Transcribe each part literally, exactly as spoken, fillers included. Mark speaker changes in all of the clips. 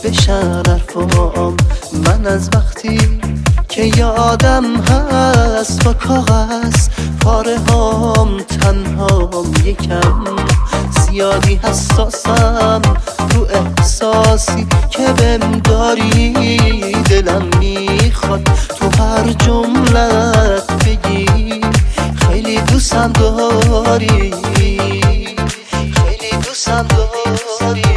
Speaker 1: بشن حرفام. من از وقتی که یادم هست با کاغذ پاره هام تنهام یکم زیادی حساسم رو احساسی که بهم داری. دلم میخواد تو هر جملت بگی خیلی دوستم داری، خیلی دوستم داری.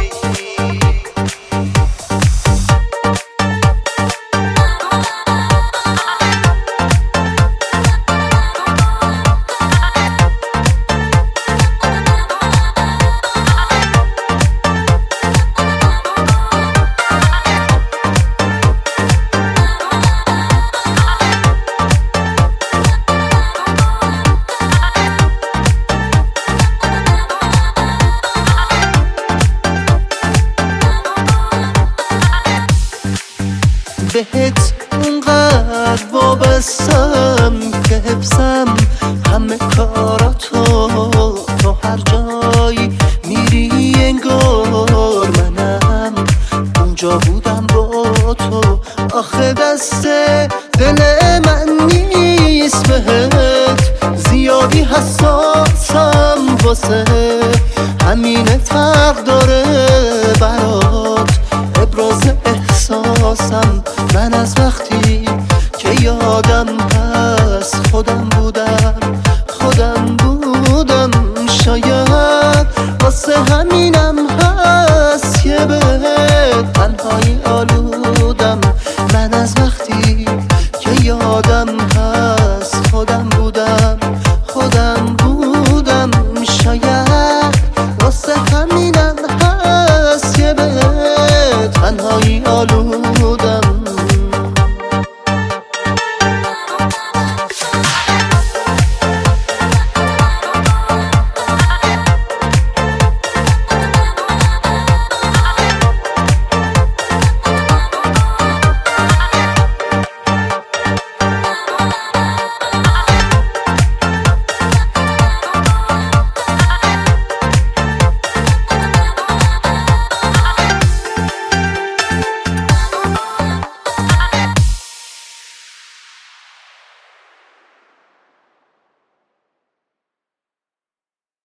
Speaker 1: بهت اونقدر وابستم که حفظم همه کاراتو. تو هر جایی میری انگار منم اونجا بودم با تو. آخه دست دل من نیست بهت زیادی حساسم واسه همین تقدر